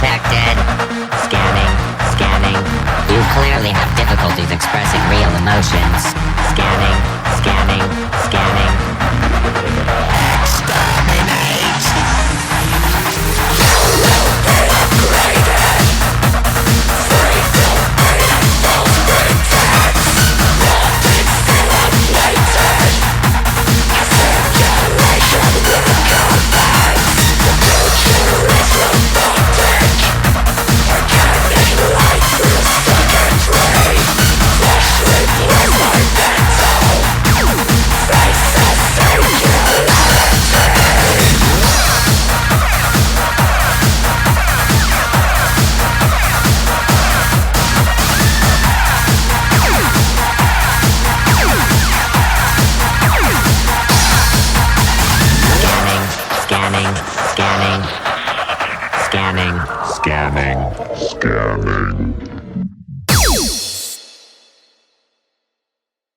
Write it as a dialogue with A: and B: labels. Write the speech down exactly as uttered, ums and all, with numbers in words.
A: detected. Scanning, scanning. You clearly have difficulties expressing real emotions. Scanning, scanning, scanning. Exterminate! You will be upgraded. Free from pain and false pretense. Wanting still unplated. A simulation will convince. The future is robotic. Organic light through the circuitry. Flesh replaced by mental. Faces singularity. Scanning, scanning, scanning, scanning, scanning.